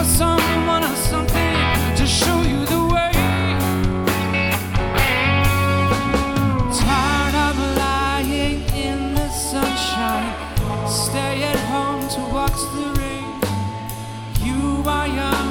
someone or something to show you the way. Tired of lying in the sunshine, stay at home to watch the rain. You are young